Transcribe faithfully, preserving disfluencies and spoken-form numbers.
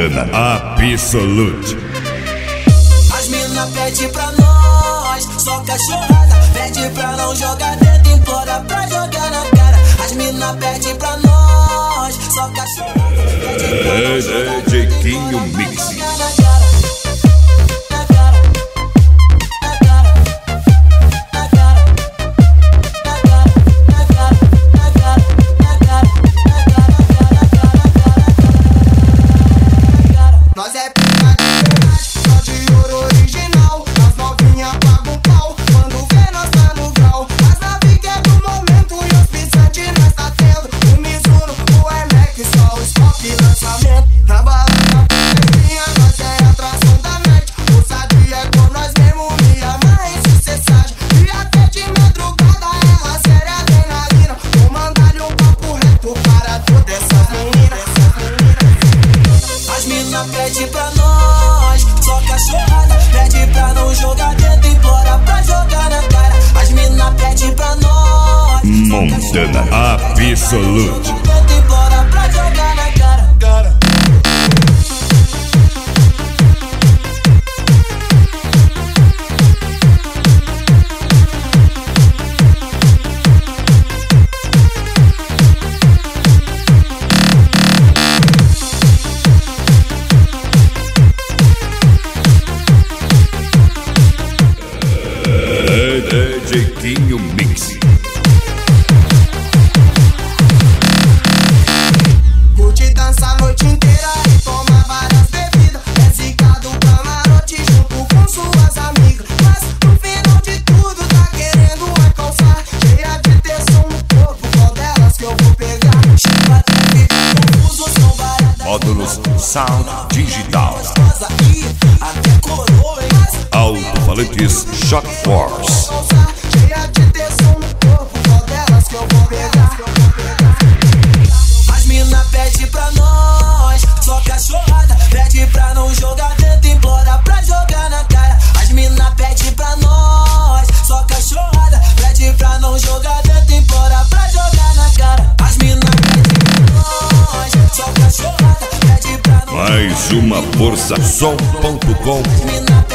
Montana Absolute. As mina pede pra nós, só cachorrada. Pede pra não jogar dentro, implora pra jogar na cara. As mina pede pra nós, só cachorrada. É, é Jeitinho Mix. Nós é pica de verdade, só de ouro original. As novinha pagam pau, quando vê nós tá no grau. As navi que é do momento e os pisantes nós tá tendo. O Mizuno, o Airmax, só o Spock e lançamento. Na balada, puteirinha, nós é atração da noite. Ousadia é com nós mesmo, me ama em sucessagem. E até de madrugada ela séria adrenalina. Vou mandar-lhe um papo reto para todas essas meninas. As mina pede pra nós, só cachorrada. Pede pra não jogar dentro, implora pra jogar na cara. As mina pede pra nós, Montana Absolute. dentro, implora pra jogar na cara. cara. É, é Jeitinho Mix. Curte dança a noite inteira e toma várias bebidas. É zica do camarote junto com suas amigas. Mas no final de tudo tá querendo é calçar. Cheia de tensão no corpo, qual delas que eu vou pegar? Chupa até ficar confuso, são várias. Módulos Sound Digital. Gostosa e até coroa, hein? Alto-falantes Shock Force. Cheia de tensão no corpo, qual delas que eu vou pegar? As mina pede pra nós, só cachorrada. Pede pra não jogar dentro, implora pra jogar na cara. As mina pede pra nós, só cachorrada. Pede pra não jogar dentro, implora pra jogar na cara. As mina pede pra nós, só cachorrada. Pede pra não Mais uma força som ponto com.